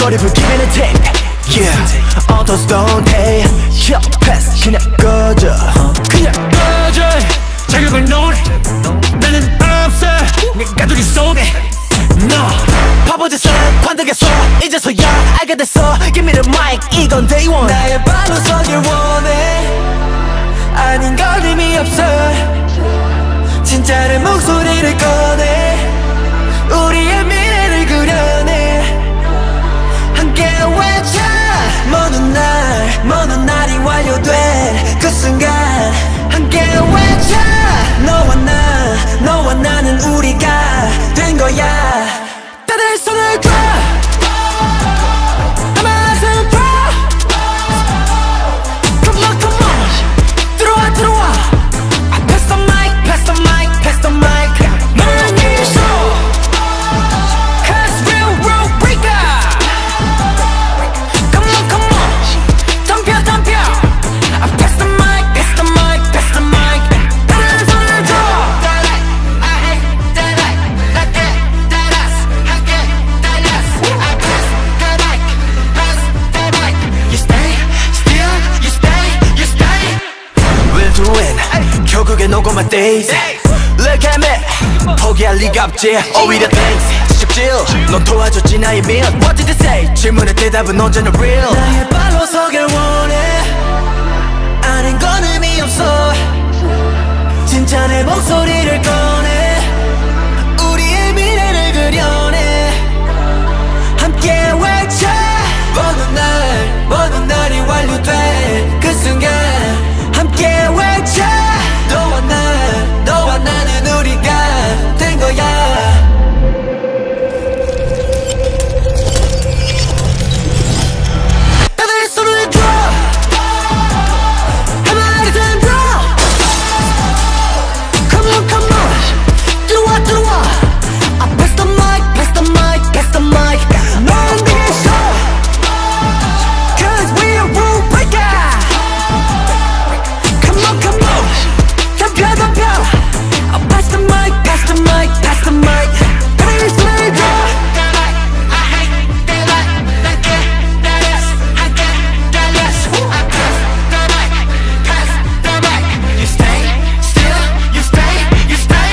What if we give it a take? Yeah, others don't take. Yeah, pass, 그냥 꺼져. 그냥 꺼져. 자격을 논해. 나는 없어. 내 가두리 속에. No. 바보짓을 관득했어. 이제서야 알게 됐어. Give me the mic, 이건 day one. 나의 발로 서길 원해. 아닌 걸 의미 없어. 진짜는 목소리를 꺼내. 우리의 미래를 그려내. 함께 외쳐. 먼 날이 완료된 그 순간 함께 외쳐. 너와 나는 우리가 된 거야. 다들 손을 들어. Amazing Pro. Come on, come on. 들어와. Pass the mic, pass the mic, pass the mic. 너를 위해서. Cause real breaker. Come on. 덤벼. Pass the mic, pass the mic, pass the mic. 다들 손을 들어. 결국엔 오고 my days. Look at me. 포기할 리가 없지. 오히려 thanks. 지적질. 넌 도와줬지 나의 밀. What did they say? 질문의 대답은 언제나 real. 나의 발로 서길 원해. 아닌 건 의미 없어. 진짜 내 목소리를 꺼내. 우리의 미래를 그려내. 함께 외쳐. 먼 날이 완료된 그 순간 함께 외쳐. 너와 나는 우리가 된 거야. 다들 손을 들어. Amazing Pro. Come on. 들어와. Pass the mic, pass the mic, pass the mic. 넌 위해서. Cause we're rule breaker. Come on. 덤벼. Pass the mic, pass the mic, pass the mic. Please play it. You stay still, you stay.